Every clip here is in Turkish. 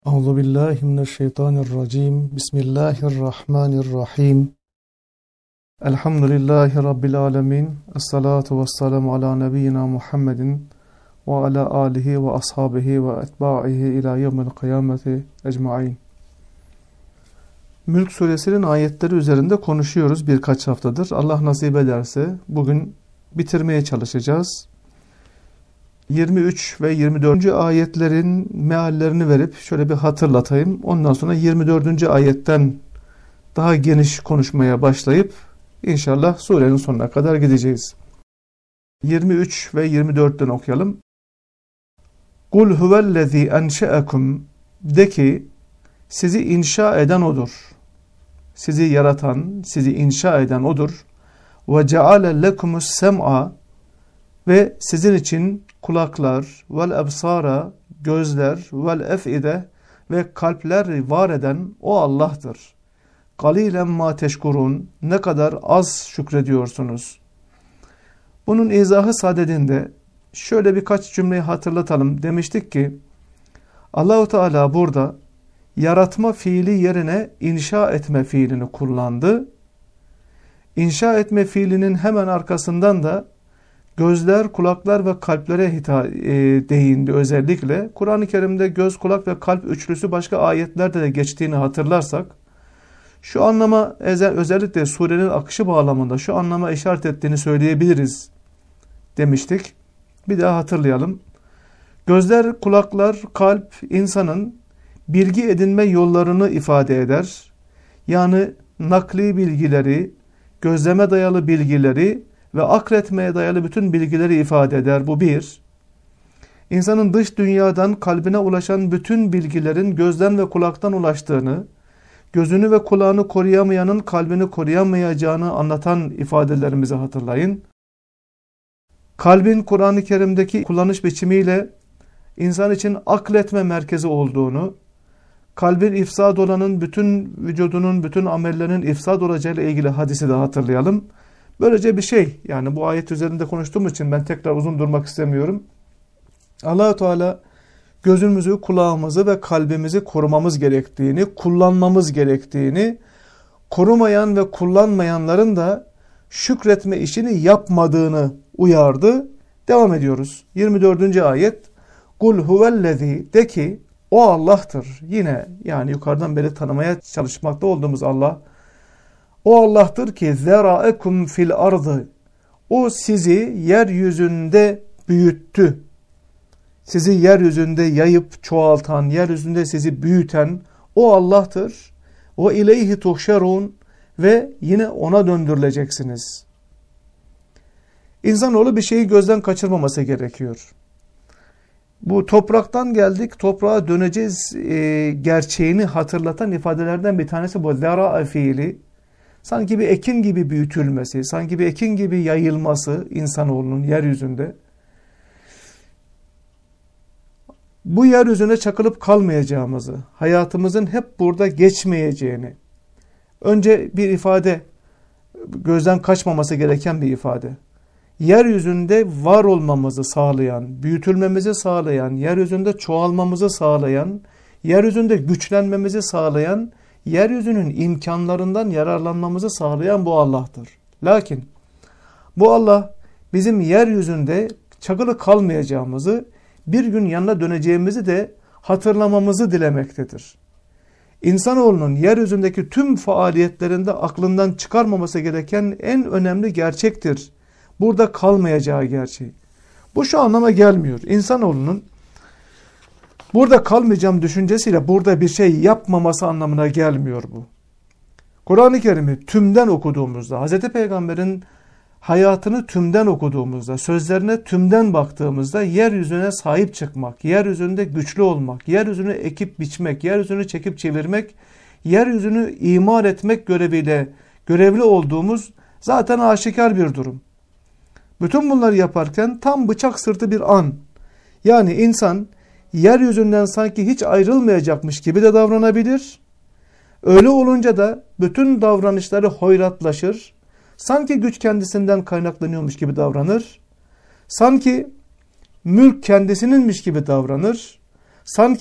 Euzubillahimineşşeytanirracim. Bismillahirrahmanirrahim. Elhamdülillahi Rabbil alemin. Esselatu vesselamu ala nebiyyina Muhammedin ve ala alihi ve ashabihi ve etba'ihi ila yevmil kıyameti ecmain. Mülk suresinin ayetleri üzerinde konuşuyoruz birkaç haftadır. Allah nasip ederse bugün bitirmeye çalışacağız. 23 ve 24. ayetlerin meallerini verip şöyle bir hatırlatayım. Ondan sonra 24. ayetten daha geniş konuşmaya başlayıp inşallah surenin sonuna kadar gideceğiz. 23 ve 24'ten okuyalım. Kul huvellezî enşe'ekum, de ki sizi inşa eden odur. Sizi yaratan, sizi inşa eden odur. Ve ceale lekumus sem'a, ve sizin için kulaklar, vel ebsara, gözler, vel ef'ide ve kalpler var eden o Allah'tır. Galilen ma teşkurun, ne kadar az şükrediyorsunuz. Bunun izahı sadedinde şöyle birkaç cümleyi hatırlatalım. Demiştik ki Allah-u Teala burada yaratma fiili yerine inşa etme fiilini kullandı. İnşa etme fiilinin hemen arkasından da gözler, kulaklar ve kalplere değindi özellikle. Kur'an-ı Kerim'de göz, kulak ve kalp üçlüsü başka ayetlerde de geçtiğini hatırlarsak, şu anlama özellikle surenin akışı bağlamında şu anlama işaret ettiğini söyleyebiliriz demiştik. Bir daha hatırlayalım. Gözler, kulaklar, kalp insanın bilgi edinme yollarını ifade eder. Yani nakli bilgileri, gözleme dayalı bilgileri ve akletmeye dayalı bütün bilgileri ifade eder. Bu bir. İnsanın dış dünyadan kalbine ulaşan bütün bilgilerin gözden ve kulaktan ulaştığını, gözünü ve kulağını koruyamayanın kalbini koruyamayacağını anlatan ifadelerimizi hatırlayın. Kalbin Kur'an-ı Kerim'deki kullanış biçimiyle insan için akletme merkezi olduğunu, kalbin ifsad olanın bütün vücudunun, bütün amellerinin ifsad olacağıyla ilgili hadisi de hatırlayalım. Böylece bir şey, yani bu ayet üzerinde konuştuğum için ben tekrar uzun durmak istemiyorum. Allah-u Teala gözümüzü, kulağımızı ve kalbimizi korumamız gerektiğini, kullanmamız gerektiğini, korumayan ve kullanmayanların da şükretme işini yapmadığını uyardı. Devam ediyoruz. 24. ayet. Kul huvellezî, de ki o Allah'tır. Yine yani yukarıdan beri tanımaya çalışmakta olduğumuz Allah. O Allah'tır ki zerâekum fil ardı. O sizi yeryüzünde büyüttü. Sizi yeryüzünde yayıp çoğaltan, yeryüzünde sizi büyüten o Allah'tır. O ileyhi tuhşerun, ve yine ona döndürüleceksiniz. İnsanoğlu bir şeyi gözden kaçırmaması gerekiyor. Bu topraktan geldik, toprağa döneceğiz gerçeğini hatırlatan ifadelerden bir tanesi bu. Zera'a fiili. Sanki bir ekin gibi büyütülmesi, sanki bir ekin gibi yayılması insanoğlunun yeryüzünde. Bu yeryüzüne çakılıp kalmayacağımızı, hayatımızın hep burada geçmeyeceğini, önce bir ifade, gözden kaçmaması gereken bir ifade. Yeryüzünde var olmamızı sağlayan, büyütülmemizi sağlayan, yeryüzünde çoğalmamızı sağlayan, yeryüzünde güçlenmemizi sağlayan, yeryüzünün imkanlarından yararlanmamızı sağlayan bu Allah'tır. Lakin bu Allah bizim yeryüzünde çakılı kalmayacağımızı, bir gün yanına döneceğimizi de hatırlamamızı dilemektedir. İnsanoğlunun yeryüzündeki tüm faaliyetlerinde aklından çıkarmaması gereken en önemli gerçektir. Burada kalmayacağı gerçeği. Bu şu anlama gelmiyor. İnsanoğlunun burada kalmayacağım düşüncesiyle burada bir şey yapmaması anlamına gelmiyor bu. Kur'an-ı Kerim'i tümden okuduğumuzda, Hz. Peygamber'in hayatını tümden okuduğumuzda, sözlerine tümden baktığımızda yeryüzüne sahip çıkmak, yeryüzünde güçlü olmak, yeryüzünü ekip biçmek, yeryüzünü çekip çevirmek, yeryüzünü imar etmek göreviyle görevli olduğumuz zaten aşikar bir durum. Bütün bunları yaparken tam bıçak sırtı bir an. Yani insan yeryüzünden sanki hiç ayrılmayacakmış gibi de davranabilir. Öyle olunca da bütün davranışları hoyratlaşır. Sanki güç kendisinden kaynaklanıyormuş gibi davranır. Sanki mülk kendisininmiş gibi davranır. Sanki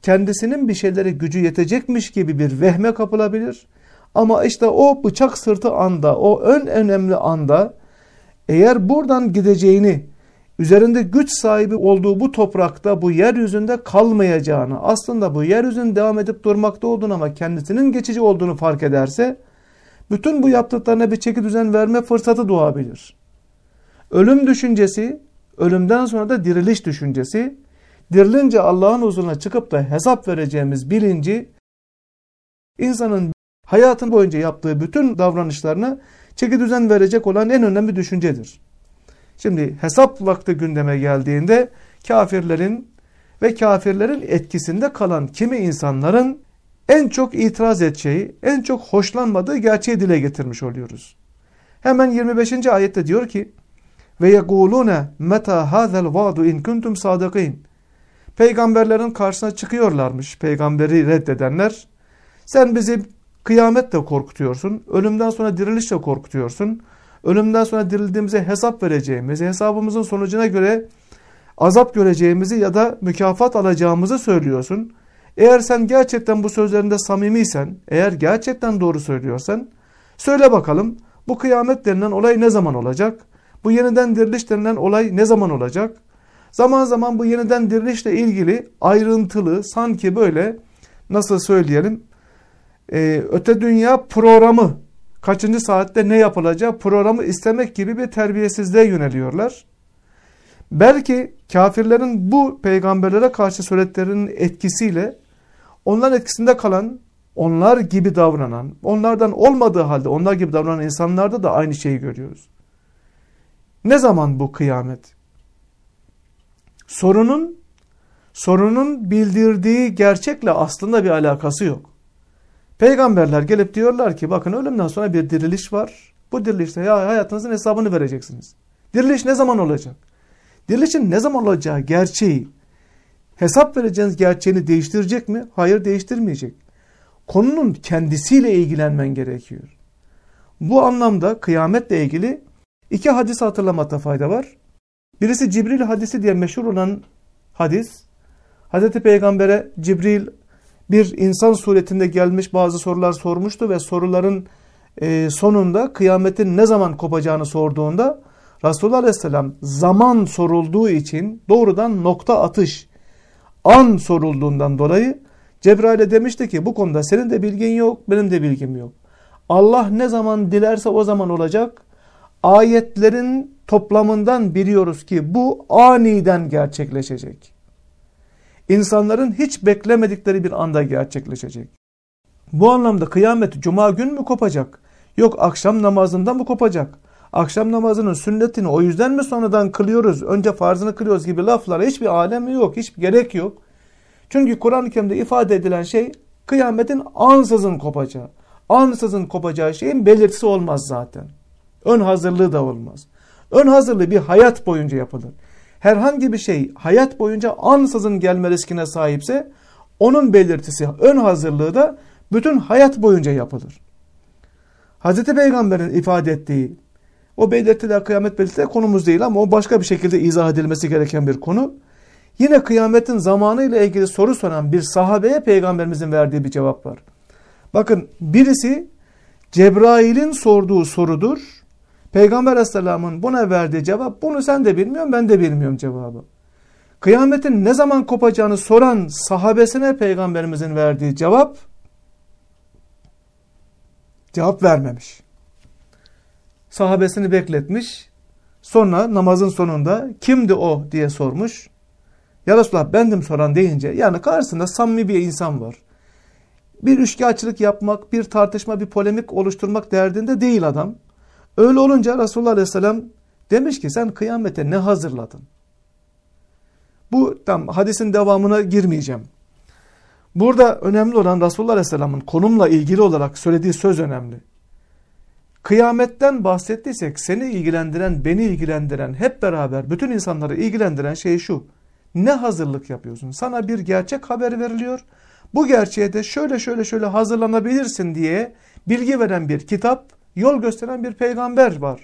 kendisinin bir şeylere gücü yetecekmiş gibi bir vehme kapılabilir. Ama işte o bıçak sırtı anda, o önemli anda eğer buradan gideceğini, üzerinde güç sahibi olduğu bu toprakta, bu yeryüzünde kalmayacağını, aslında bu yeryüzünün devam edip durmakta olduğunu ama kendisinin geçici olduğunu fark ederse, bütün bu yaptıklarına bir çeki düzen verme fırsatı doğabilir. Ölüm düşüncesi, ölümden sonra da diriliş düşüncesi, dirilince Allah'ın huzuruna çıkıp da hesap vereceğimiz bilinci, insanın hayatın boyunca yaptığı bütün davranışlarına çeki düzen verecek olan en önemli düşüncedir. Şimdi hesap vakti gündeme geldiğinde kafirlerin ve kafirlerin etkisinde kalan kimi insanların en çok itiraz edeceği, en çok hoşlanmadığı gerçeği dile getirmiş oluyoruz. Hemen 25. ayette diyor ki: ve yekulune meta hazel vaadu in kuntum sadikin. Peygamberlerin karşısına çıkıyorlarmış, peygamberi reddedenler. Sen bizi kıyametle korkutuyorsun, ölümden sonra dirilişle korkutuyorsun. Ölümden sonra dirildiğimize hesap vereceğimizi, hesabımızın sonucuna göre azap göreceğimizi ya da mükafat alacağımızı söylüyorsun. Eğer sen gerçekten bu sözlerinde samimiysen, eğer gerçekten doğru söylüyorsan, söyle bakalım bu kıyamet denilen olay ne zaman olacak? Bu yeniden diriliş denilen olay ne zaman olacak? Zaman zaman bu yeniden dirilişle ilgili ayrıntılı, sanki böyle nasıl söyleyelim, öte dünya programı, kaçıncı saatte ne yapılacağı programı istemek gibi bir terbiyesizliğe yöneliyorlar. Belki kafirlerin bu peygamberlere karşı söylediklerinin etkisiyle onların etkisinde kalan, onlar gibi davranan, onlardan olmadığı halde onlar gibi davranan insanlarda da aynı şeyi görüyoruz. Ne zaman bu kıyamet? Sorunun bildirdiği gerçekle aslında bir alakası yok. Peygamberler gelip diyorlar ki bakın ölümden sonra bir diriliş var. Bu dirilişte hayatınızın hesabını vereceksiniz. Diriliş ne zaman olacak? Dirilişin ne zaman olacağı gerçeği, hesap vereceğiniz gerçeğini değiştirecek mi? Hayır, değiştirmeyecek. Konunun kendisiyle ilgilenmen gerekiyor. Bu anlamda kıyametle ilgili iki hadis hatırlamakta fayda var. Birisi Cibril hadisi diye meşhur olan hadis. Hazreti Peygamber'e Cibril bir insan suretinde gelmiş, bazı sorular sormuştu ve soruların sonunda kıyametin ne zaman kopacağını sorduğunda Resulullah Aleyhisselam zaman sorulduğu için doğrudan nokta atış, an sorulduğundan dolayı Cebrail'e demişti ki bu konuda senin de bilgin yok, benim de bilgim yok. Allah ne zaman dilerse o zaman olacak. Ayetlerin toplamından biliyoruz ki bu aniden gerçekleşecek. İnsanların hiç beklemedikleri bir anda gerçekleşecek. Bu anlamda kıyamet cuma gün mü kopacak? Yok akşam namazında mı kopacak? Akşam namazının sünnetini o yüzden mi sonradan kılıyoruz? Önce farzını kılıyoruz gibi laflara hiçbir alemi yok, hiçbir gerek yok. Çünkü Kur'an-ı Kerim'de ifade edilen şey kıyametin ansızın kopacağı. Ansızın kopacağı şeyin belirtisi olmaz zaten. Ön hazırlığı da olmaz. Ön hazırlığı bir hayat boyunca yapılır. Herhangi bir şey hayat boyunca ansızın gelme riskine sahipse onun belirtisi, ön hazırlığı da bütün hayat boyunca yapılır. Hazreti Peygamber'in ifade ettiği o belirtiler, kıyamet belirtileri konumuz değil ama o başka bir şekilde izah edilmesi gereken bir konu. Yine kıyametin zamanı ile ilgili soru soran bir sahabeye Peygamberimizin verdiği bir cevap var. Bakın birisi Cebrail'in sorduğu sorudur. Peygamber Aleyhisselam'ın buna verdiği cevap, bunu sen de bilmiyorsun, ben de bilmiyorum cevabı. Kıyametin ne zaman kopacağını soran sahabesine Peygamberimizin verdiği cevap vermemiş. Sahabesini bekletmiş. Sonra namazın sonunda kimdi o diye sormuş. Ya Resulallah bendim soran deyince, yani karşısında samimi bir insan var. Bir üçkağıtçılık yapmak, bir tartışma, bir polemik oluşturmak derdinde değil adam. Öyle olunca Resulullah Aleyhisselam demiş ki sen kıyamete ne hazırladın? Bu tam hadisin devamına girmeyeceğim. Burada önemli olan Resulullah Aleyhisselam'ın konumla ilgili olarak söylediği söz önemli. Kıyametten bahsettiysek seni ilgilendiren, beni ilgilendiren, hep beraber bütün insanları ilgilendiren şey şu. Ne hazırlık yapıyorsun? Sana bir gerçek haber veriliyor. Bu gerçeğe de şöyle hazırlanabilirsin diye bilgi veren bir kitap, yol gösteren bir peygamber var.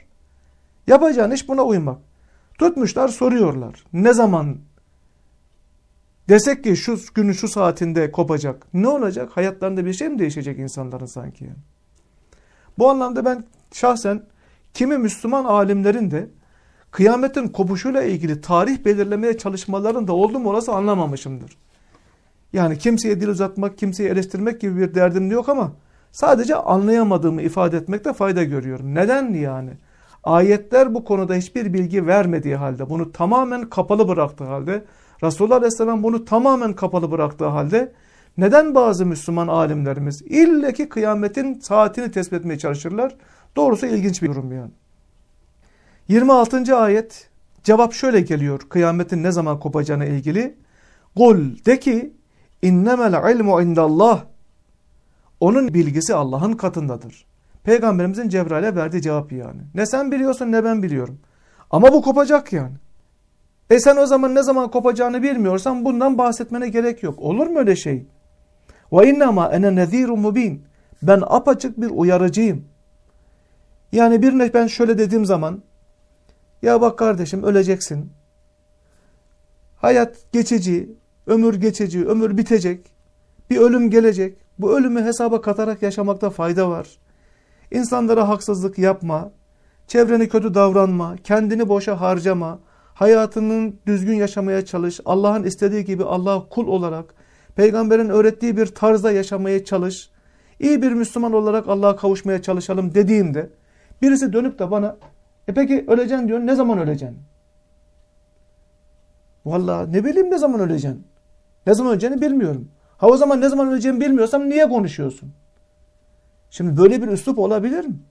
Yapacağın iş buna uymak. Tutmuşlar soruyorlar. Ne zaman Desek ki şu günün şu saatinde kopacak. Ne olacak? Hayatlarında bir şey mi değişecek insanların sanki? Yani? Bu anlamda ben şahsen kimi Müslüman alimlerin de kıyametin kopuşuyla ilgili tarih belirlemeye çalışmalarını da oldum olası anlamamışımdır. Yani kimseye dil uzatmak, kimseyi eleştirmek gibi bir derdim yok ama sadece anlayamadığımı ifade etmekte fayda görüyorum. Neden yani? Ayetler bu konuda hiçbir bilgi vermediği halde, bunu tamamen kapalı bıraktığı halde, Resulullah Aleyhisselam bunu tamamen kapalı bıraktığı halde neden bazı Müslüman alimlerimiz ille ki kıyametin saatini tespit etmeye çalışırlar? Doğrusu ilginç bir durum yani. 26. ayet cevap şöyle geliyor kıyametin ne zaman kopacağına ilgili. Kul de ki innemel ilmu indallah. Onun bilgisi Allah'ın katındadır. Peygamberimizin Cebrail'e verdiği cevap yani. Ne sen biliyorsun ne ben biliyorum. Ama bu kopacak yani. Sen o zaman ne zaman kopacağını bilmiyorsan bundan bahsetmene gerek yok. Olur mu öyle şey? Ve innema ene nezirun mubin. Ben apaçık bir uyarıcıyım. Yani birine ben şöyle dediğim zaman ya bak kardeşim öleceksin. Hayat geçici, ömür geçici, ömür bitecek. Bir ölüm gelecek. Bu ölümü hesaba katarak yaşamakta fayda var. İnsanlara haksızlık yapma. Çevreni kötü davranma. Kendini boşa harcama. Hayatının düzgün yaşamaya çalış. Allah'ın istediği gibi Allah'a kul olarak, Peygamberin öğrettiği bir tarzda yaşamaya çalış. İyi bir Müslüman olarak Allah'a kavuşmaya çalışalım dediğimde birisi dönüp de bana peki öleceksin diyor. Ne zaman öleceksin? Vallahi ne bileyim ne zaman öleceksin? Ne zaman öleceğini bilmiyorum. O zaman ne zaman öleceğimi bilmiyorsam niye konuşuyorsun? Şimdi böyle bir üslup olabilir mi?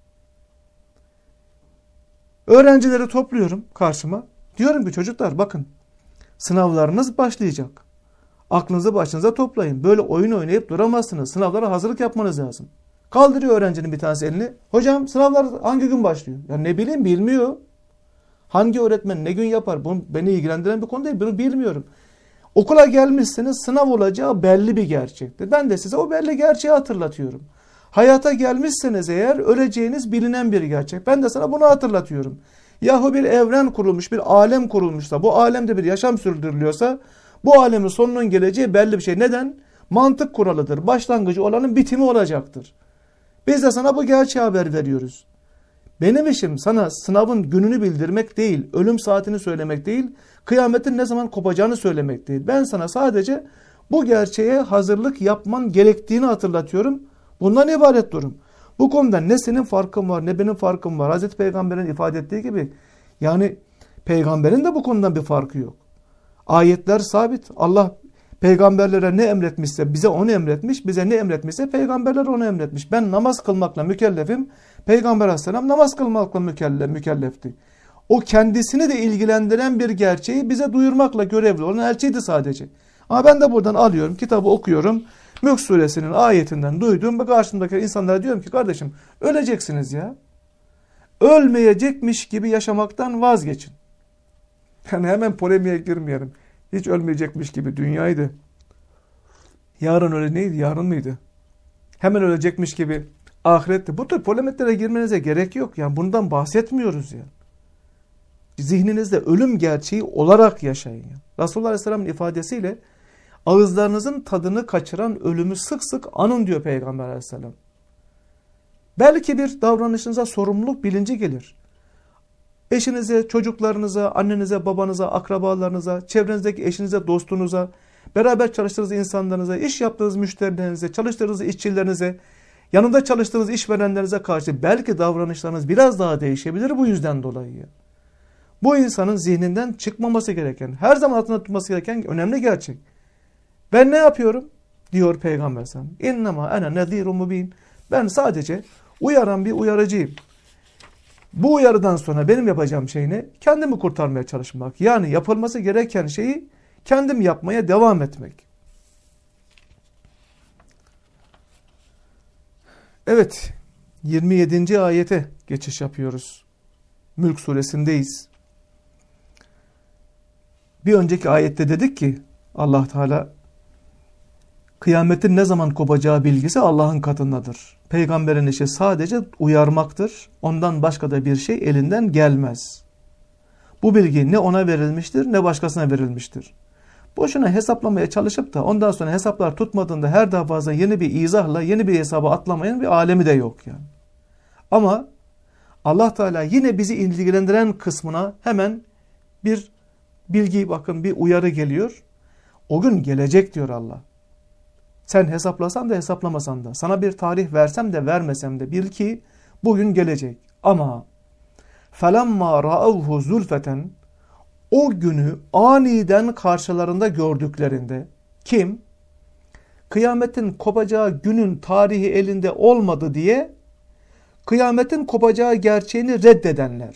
Öğrencileri topluyorum karşıma. Diyorum ki çocuklar bakın sınavlarınız başlayacak. Aklınızı başınıza toplayın. Böyle oyun oynayıp duramazsınız. Sınavlara hazırlık yapmanız lazım. Kaldırıyor öğrencinin bir tanesi elini. Hocam sınavlar hangi gün başlıyor? Ya ne bileyim bilmiyor. Hangi öğretmen ne gün yapar? Bu beni ilgilendiren bir konu değil. Bunu bilmiyorum. Okula gelmişsiniz sınav olacağı belli bir gerçektir. Ben de size o belli gerçeği hatırlatıyorum. Hayata gelmişseniz eğer öleceğiniz bilinen bir gerçek. Ben de sana bunu hatırlatıyorum. Yahu bir evren kurulmuş, bir alem kurulmuşsa, bu alemde bir yaşam sürdürülüyorsa bu alemin sonunun geleceği belli bir şey. Neden? Mantık kuralıdır. Başlangıcı olanın bitimi olacaktır. Biz de sana bu gerçeği haber veriyoruz. Benim işim sana sınavın gününü bildirmek değil, ölüm saatini söylemek değil, kıyametin ne zaman kopacağını söylemek değil. Ben sana sadece bu gerçeğe hazırlık yapman gerektiğini hatırlatıyorum. Bundan ibaret durum. Bu konuda ne senin farkın var ne benim farkım var. Hazreti Peygamber'in ifade ettiği gibi yani peygamberin de bu konudan bir farkı yok. Ayetler sabit. Allah peygamberlere ne emretmişse bize onu emretmiş. Bize ne emretmişse peygamberler onu emretmiş. Ben namaz kılmakla mükellefim. Peygamber aleyhisselam namaz kılmakla mükellefti. O kendisini de ilgilendiren bir gerçeği bize duyurmakla görevli olan elçiydi sadece. Ama ben de buradan alıyorum, kitabı okuyorum. Mülk suresinin ayetinden duyduğum ve karşımdaki insanlara diyorum ki kardeşim öleceksiniz ya. Ölmeyecekmiş gibi yaşamaktan vazgeçin. Yani hemen polemiğe girmeyelim. Hiç ölmeyecekmiş gibi dünyaydı. Yarın öyle neydi? Yarın mıydı? Hemen ölecekmiş gibi ahirette. Bu tür polemiklere girmenize gerek yok. Yani bundan bahsetmiyoruz ya. Zihninizde ölüm gerçeği olarak yaşayın. Resulullah Aleyhisselam'ın ifadesiyle ağızlarınızın tadını kaçıran ölümü sık sık anın diyor Peygamber Aleyhisselam. Belki bir davranışınıza sorumluluk bilinci gelir. Eşinize, çocuklarınıza, annenize, babanıza, akrabalarınıza, çevrenizdeki eşinize, dostunuza, beraber çalıştığınız insanlarınıza, iş yaptığınız müşterilerinize, çalıştığınız işçilerinize, yanında çalıştığınız işverenlerinize karşı belki davranışlarınız biraz daha değişebilir bu yüzden dolayı. Bu insanın zihninden çıkmaması gereken, her zaman altında tutması gereken önemli gerçek. Ben ne yapıyorum? Diyor Peygamber sallallahu aleyhi ve sellem. İnnemâ ene nezîrun mubîn. Ben sadece uyaran bir uyarıcıyım. Bu uyarıdan sonra benim yapacağım şey ne? Kendimi kurtarmaya çalışmak. Yani yapılması gereken şeyi kendim yapmaya devam etmek. Evet, 27. ayete geçiş yapıyoruz. Mülk suresindeyiz. Bir önceki ayette dedik ki Allah Teala kıyametin ne zaman kopacağı bilgisi Allah'ın katındadır. Peygamberin işi sadece uyarmaktır. Ondan başka da bir şey elinden gelmez. Bu bilgi ne ona verilmiştir ne başkasına verilmiştir. Boşuna hesaplamaya çalışıp da ondan sonra hesaplar tutmadığında her defasında yeni bir izahla yeni bir hesaba atlamayan bir alemi de yok yani. Ama Allah Teala yine bizi ilgilendiren kısmına hemen bir bilgi, bakın bir uyarı geliyor. O gün gelecek diyor Allah. Sen hesaplasan da hesaplamasan da, sana bir tarih versem de vermesem de bil ki bugün gelecek. Ama فَلَمَّا رَأَوْهُ زُلْفَةً o günü aniden karşılarında gördüklerinde, kim? Kıyametin kopacağı günün tarihi elinde olmadı diye kıyametin kopacağı gerçeğini reddedenler.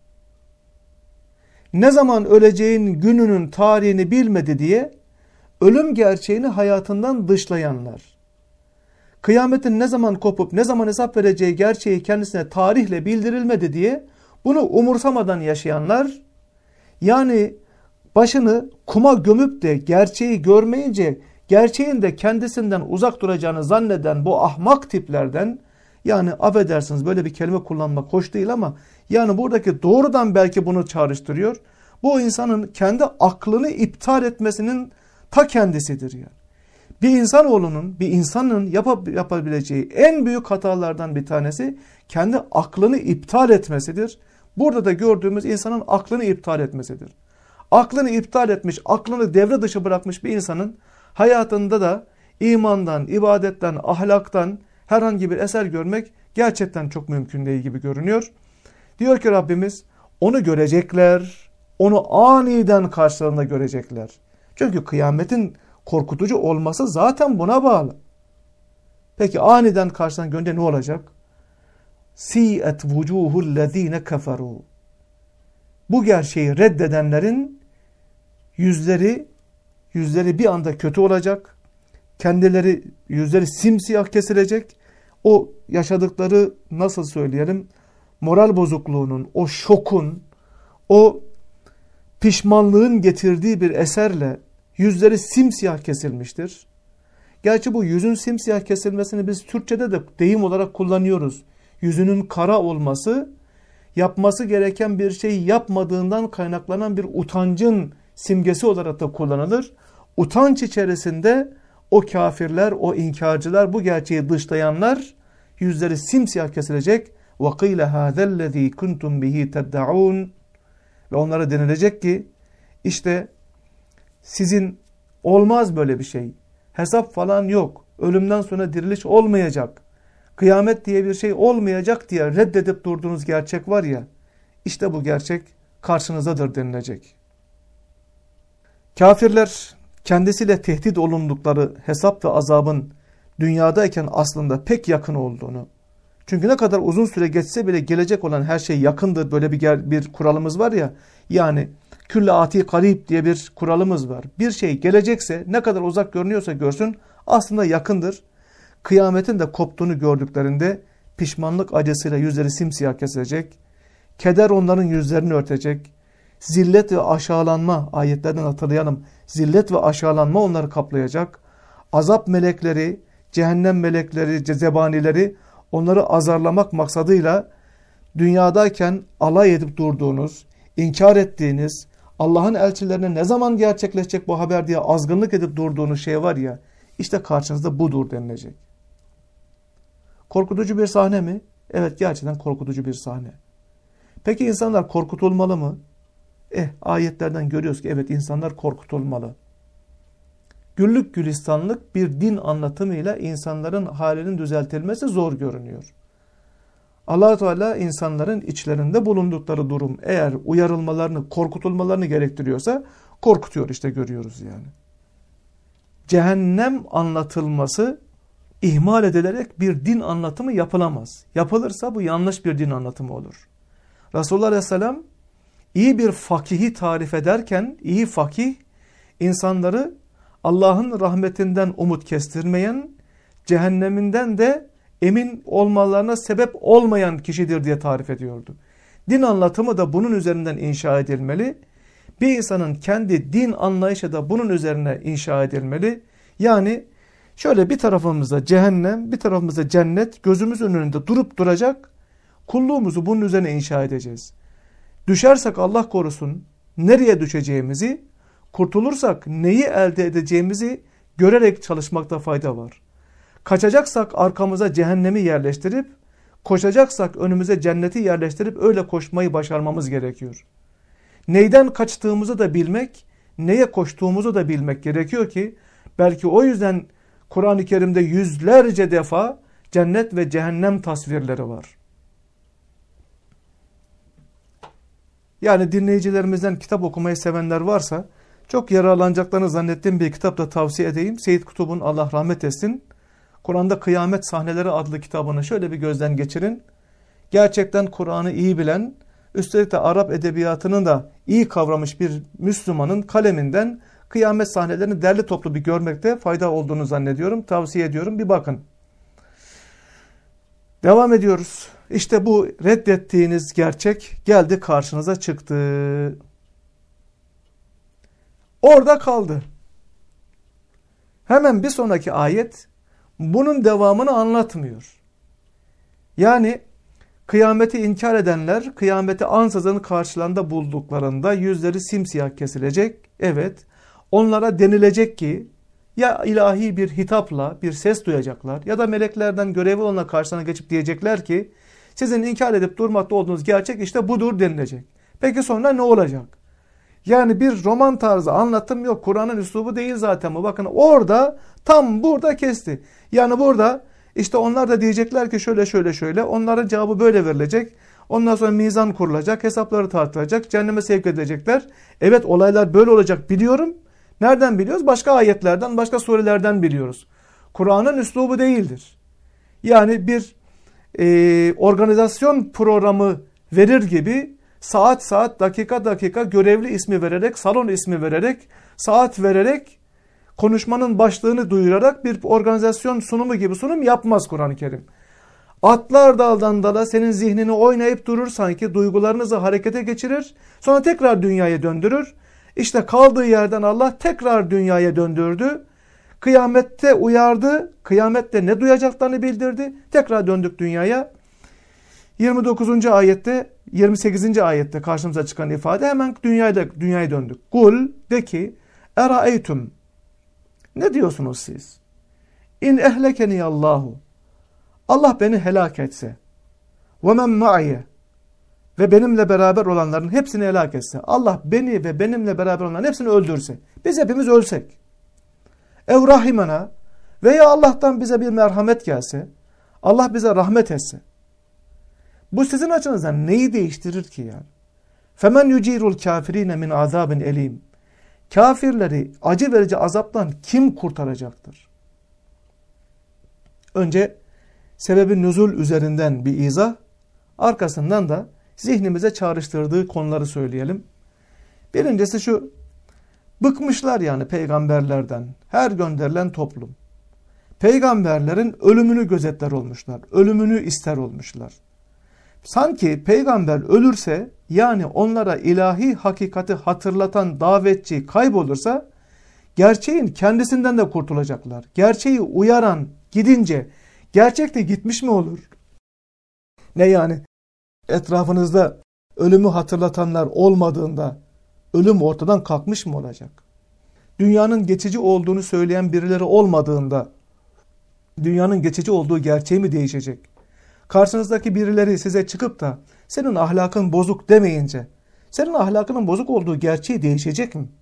Ne zaman öleceğin gününün tarihini bilmedi diye ölüm gerçeğini hayatından dışlayanlar. Kıyametin ne zaman kopup ne zaman hesap vereceği gerçeği kendisine tarihle bildirilmedi diye bunu umursamadan yaşayanlar, yani başını kuma gömüp de gerçeği görmeyince gerçeğin de kendisinden uzak duracağını zanneden bu ahmak tiplerden, yani affedersiniz böyle bir kelime kullanmak hoş değil ama yani buradaki doğrudan belki bunu çağrıştırıyor. Bu insanın kendi aklını iptal etmesinin ta kendisidir yani. Bir insanoğlunun, bir insanın yapabileceği en büyük hatalardan bir tanesi kendi aklını iptal etmesidir. Burada da gördüğümüz insanın aklını iptal etmesidir. Aklını iptal etmiş, aklını devre dışı bırakmış bir insanın hayatında da imandan, ibadetten, ahlaktan herhangi bir eser görmek gerçekten çok mümkün değil gibi görünüyor. Diyor ki Rabbimiz, onu görecekler, onu aniden karşılarında görecekler. Çünkü kıyametin korkutucu olması zaten buna bağlı. Peki aniden karşılarına görünce ne olacak? Si'et vucuhullezine keferu. Bu gerçeği reddedenlerin yüzleri bir anda kötü olacak. Kendileri, yüzleri simsiyah kesilecek. O yaşadıkları, nasıl söyleyelim, moral bozukluğunun, o şokun, o pişmanlığın getirdiği bir eserle yüzleri simsiyah kesilmiştir. Gerçi bu yüzün simsiyah kesilmesini biz Türkçe'de de deyim olarak kullanıyoruz. Yüzünün kara olması, yapması gereken bir şeyi yapmadığından kaynaklanan bir utancın simgesi olarak da kullanılır. Utanç içerisinde o kafirler, o inkarcılar, bu gerçeği dışlayanlar yüzleri simsiyah kesilecek. وَقِيلَ هَذَا الَّذ۪ي كُنْتُمْ بِهِ تَدَّعُونَ Ve onlara denilecek ki işte sizin olmaz böyle bir şey. Hesap falan yok. Ölümden sonra diriliş olmayacak. Kıyamet diye bir şey olmayacak diye reddedip durduğunuz gerçek var ya, işte bu gerçek karşınızdadır denilecek. Kafirler kendisiyle tehdit olundukları hesap ve azabın dünyadayken aslında pek yakın olduğunu, çünkü ne kadar uzun süre geçse bile gelecek olan her şey yakındır, böyle bir kuralımız var ya, yani külle ati karib diye bir kuralımız var. Bir şey gelecekse ne kadar uzak görünüyorsa görsün aslında yakındır. Kıyametin de koptuğunu gördüklerinde pişmanlık acısıyla yüzleri simsiyah kesilecek. Keder onların yüzlerini örtecek. Zillet ve aşağılanma, ayetlerden hatırlayalım. Zillet ve aşağılanma onları kaplayacak. Azap melekleri, cehennem melekleri, zebanileri onları azarlamak maksadıyla dünyadayken alay edip durduğunuz, inkar ettiğiniz, Allah'ın elçilerine ne zaman gerçekleşecek bu haber diye azgınlık edip durduğunuz şey var ya, işte karşınızda budur denilecek. Korkutucu bir sahne mi? Evet, gerçekten korkutucu bir sahne. Peki insanlar korkutulmalı mı? Ayetlerden görüyoruz ki evet, insanlar korkutulmalı. Güllük gülistanlık bir din anlatımıyla insanların halinin düzeltilmesi zor görünüyor. Allah-u Teala insanların içlerinde bulundukları durum eğer uyarılmalarını, korkutulmalarını gerektiriyorsa korkutuyor, işte görüyoruz yani. Cehennem anlatılması ihmal edilerek bir din anlatımı yapılamaz. Yapılırsa bu yanlış bir din anlatımı olur. Resulullah Aleyhisselam iyi bir fakihi tarif ederken, iyi fakih insanları Allah'ın rahmetinden umut kestirmeyen, cehenneminden de emin olmalarına sebep olmayan kişidir diye tarif ediyordu. Din anlatımı da bunun üzerinden inşa edilmeli. Bir insanın kendi din anlayışı da bunun üzerine inşa edilmeli. Yani şöyle bir tarafımızda cehennem, bir tarafımızda cennet gözümüzün önünde durup duracak. Kulluğumuzu bunun üzerine inşa edeceğiz. Düşersek Allah korusun nereye düşeceğimizi, Kurtulursak neyi elde edeceğimizi görerek çalışmakta fayda var. Kaçacaksak arkamıza cehennemi yerleştirip, koşacaksak önümüze cenneti yerleştirip öyle koşmayı başarmamız gerekiyor. Neyden kaçtığımızı da bilmek, neye koştuğumuzu da bilmek gerekiyor ki, belki o yüzden Kur'an-ı Kerim'de yüzlerce defa cennet ve cehennem tasvirleri var. Yani dinleyicilerimizden kitap okumayı sevenler varsa, çok yararlanacaklarını zannettiğim bir kitap da tavsiye edeyim. Seyyid Kutub'un Allah rahmet etsin, Kur'an'da Kıyamet Sahneleri adlı kitabını şöyle bir gözden geçirin. Gerçekten Kur'an'ı iyi bilen, üstelik de Arap edebiyatını da iyi kavramış bir Müslümanın kaleminden kıyamet sahnelerini derli toplu bir görmekte fayda olduğunu zannediyorum. Tavsiye ediyorum. Bir bakın. Devam ediyoruz. İşte bu reddettiğiniz gerçek geldi karşınıza çıktı. Orada kaldı. Hemen bir sonraki ayet bunun devamını anlatmıyor. Yani kıyameti inkar edenler kıyameti ansızın karşılarında bulduklarında yüzleri simsiyah kesilecek. Evet, onlara denilecek ki ya ilahi bir hitapla bir ses duyacaklar ya da meleklerden görevli olanlar karşılarına geçip diyecekler ki sizin inkar edip durmakta olduğunuz gerçek işte budur denilecek. Peki sonra ne olacak? Yani bir roman tarzı anlatım yok. Kur'an'ın üslubu değil zaten bu. Bakın orada tam burada kesti. Yani burada işte onlar da diyecekler ki şöyle. Onların cevabı böyle verilecek. Ondan sonra mizan kurulacak. Hesapları tartılacak. Cehenneme sevk edilecekler. Evet olaylar böyle olacak biliyorum. Nereden biliyoruz? Başka ayetlerden, başka surelerden biliyoruz. Kur'an'ın üslubu değildir. Yani bir organizasyon programı verir gibi saat dakika görevli ismi vererek, salon ismi vererek, saat vererek, konuşmanın başlığını duyurarak bir organizasyon sunumu gibi sunum yapmaz Kur'an-ı Kerim. Atlar daldan dala senin zihnini oynayıp durur sanki, duygularınızı harekete geçirir, sonra tekrar dünyaya döndürür. İşte kaldığı yerden Allah tekrar dünyaya döndürdü. Kıyamette uyardı, kıyamette ne duyacaklarını bildirdi. Tekrar döndük dünyaya. 29. ayette, 28. ayette karşımıza çıkan ifade hemen dünyaya döndük. Kul de ki eraeytum. Ne diyorsunuz siz? İn ehlekeni Allahu. Allah beni helak etse. Ve men ma'iye. Ve benimle beraber olanların hepsini helak etse. Allah beni ve benimle beraber olanların hepsini öldürse. Biz hepimiz ölsek. Ev rahimena. Veya Allah'tan bize bir merhamet gelse. Allah bize rahmet etse. Bu sizin açınızdan neyi değiştirir ki yani? Femen yucirul kafirine min azabin elim. Kafirleri acı verici azaptan kim kurtaracaktır? Önce sebebi nüzul üzerinden bir izah, arkasından da zihnimize çağrıştırdığı konuları söyleyelim. Birincisi şu, bıkmışlar yani peygamberlerden, her gönderilen toplum. Peygamberlerin ölümünü gözetler olmuşlar, ölümünü ister olmuşlar. Sanki peygamber ölürse, yani onlara ilahi hakikati hatırlatan davetçi kaybolursa, gerçeğin kendisinden de kurtulacaklar. Gerçeği uyaran gidince, gerçek de gitmiş mi olur? Ne yani? Etrafınızda ölümü hatırlatanlar olmadığında, ölüm ortadan kalkmış mı olacak? Dünyanın geçici olduğunu söyleyen birileri olmadığında, dünyanın geçici olduğu gerçeği mi değişecek? Karşınızdaki birileri size çıkıp da senin ahlakın bozuk demeyince senin ahlakının bozuk olduğu gerçeği değişecek mi?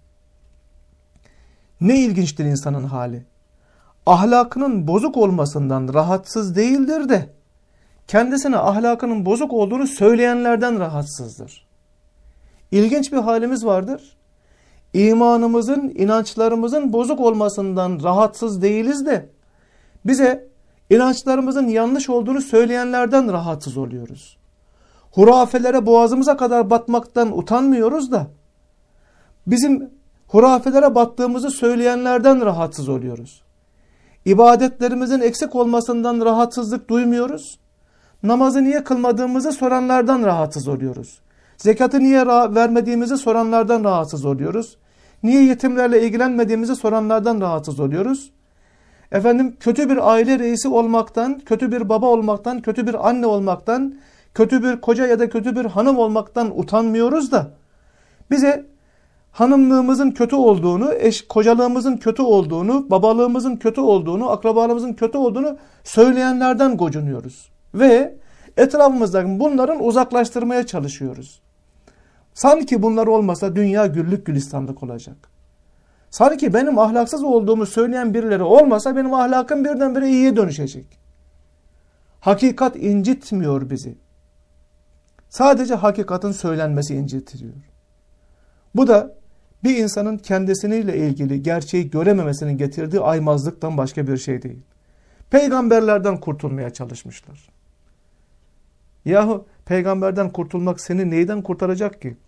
Ne ilginçtir insanın hali. Ahlakının bozuk olmasından rahatsız değildir de kendisine ahlakının bozuk olduğunu söyleyenlerden rahatsızdır. İlginç bir halimiz vardır. İmanımızın, inançlarımızın bozuk olmasından rahatsız değiliz de bize İnançlarımızın yanlış olduğunu söyleyenlerden rahatsız oluyoruz. Hurafelere boğazımıza kadar batmaktan utanmıyoruz da bizim hurafelere battığımızı söyleyenlerden rahatsız oluyoruz. İbadetlerimizin eksik olmasından rahatsızlık duymuyoruz. Namazı niye kılmadığımızı soranlardan rahatsız oluyoruz. Zekatı niye vermediğimizi soranlardan rahatsız oluyoruz. Niye yetimlerle ilgilenmediğimizi soranlardan rahatsız oluyoruz. Kötü bir aile reisi olmaktan, kötü bir baba olmaktan, kötü bir anne olmaktan, kötü bir koca ya da kötü bir hanım olmaktan utanmıyoruz da bize hanımlığımızın kötü olduğunu, kocalığımızın kötü olduğunu, babalığımızın kötü olduğunu, akrabalığımızın kötü olduğunu söyleyenlerden gocunuyoruz. Ve etrafımızdaki bunların uzaklaştırmaya çalışıyoruz. Sanki bunlar olmasa dünya güllük gülistanlık olacak. Sanki benim ahlaksız olduğumu söyleyen birileri olmasa benim ahlakım birdenbire iyiye dönüşecek. Hakikat incitmiyor bizi. Sadece hakikatin söylenmesi incitiyor. Bu da bir insanın kendisiyle ilgili gerçeği görememesinin getirdiği aymazlıktan başka bir şey değil. Peygamberlerden kurtulmaya çalışmışlar. Yahu peygamberden kurtulmak seni neyden kurtaracak ki?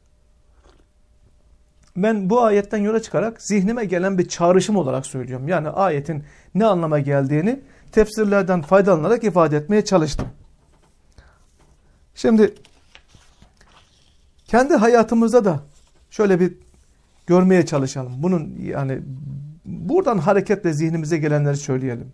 Ben bu ayetten yola çıkarak zihnime gelen bir çağrışım olarak söylüyorum. Yani ayetin ne anlama geldiğini tefsirlerden faydalanarak ifade etmeye çalıştım. Şimdi kendi hayatımızda da şöyle bir görmeye çalışalım. Bunun yani buradan hareketle zihnimize gelenleri söyleyelim.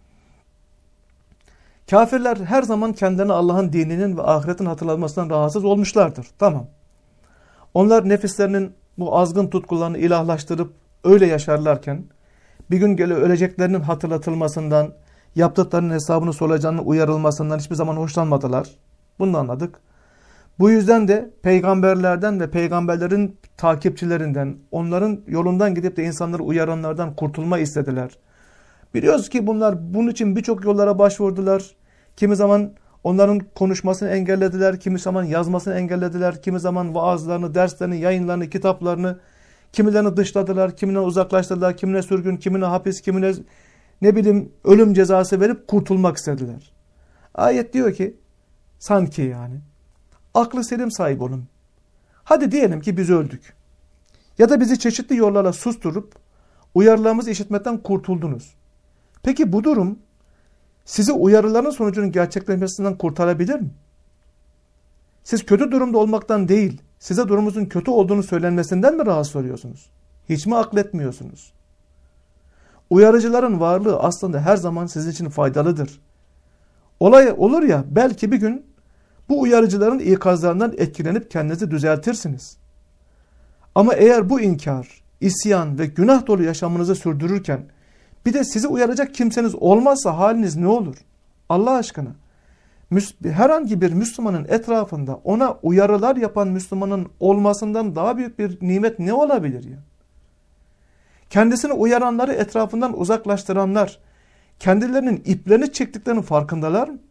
Kafirler her zaman kendilerine Allah'ın dininin ve ahiretin hatırlanmasından rahatsız olmuşlardır. Tamam. Onlar nefislerinin bu azgın tutkularını ilahlaştırıp öyle yaşarlarken bir gün gele öleceklerinin hatırlatılmasından, yaptıklarının hesabını soracağının uyarılmasından hiçbir zaman hoşlanmadılar. Bunu anladık. Bu yüzden de peygamberlerden ve peygamberlerin takipçilerinden, onların yolundan gidip de insanları uyaranlardan kurtulma istediler. Biliyoruz ki bunlar bunun için birçok yollara başvurdular. Kimi zaman onların konuşmasını engellediler, kimi zaman yazmasını engellediler, kimi zaman vaazlarını, derslerini, yayınlarını, kitaplarını, kimilerini dışladılar, kimine uzaklaştırdılar, kimine sürgün, kimine hapis, kimine ne bileyim ölüm cezası verip kurtulmak istediler. Ayet diyor ki sanki yani aklı selim sahip olun. Hadi diyelim ki biz öldük. Ya da bizi çeşitli yollarla susturup uyarılarımızı işitmekten kurtuldunuz. Peki bu durum sizi uyarıların sonucunun gerçekleşmesinden kurtarabilir mi? Siz kötü durumda olmaktan değil, size durumunuzun kötü olduğunu söylenmesinden mi rahatsız oluyorsunuz? Hiç mi akletmiyorsunuz? Uyarıcıların varlığı aslında her zaman sizin için faydalıdır. Olay olur ya, belki bir gün bu uyarıcıların ikazlarından etkilenip kendinizi düzeltirsiniz. Ama eğer bu inkar, isyan ve günah dolu yaşamınızı sürdürürken bir de sizi uyaracak kimseniz olmazsa haliniz ne olur? Allah aşkına. Herhangi bir Müslümanın etrafında ona uyarılar yapan Müslümanın olmasından daha büyük bir nimet ne olabilir ya? Kendisini uyaranları etrafından uzaklaştıranlar kendilerinin iplerini çektiklerinin farkındalar mı?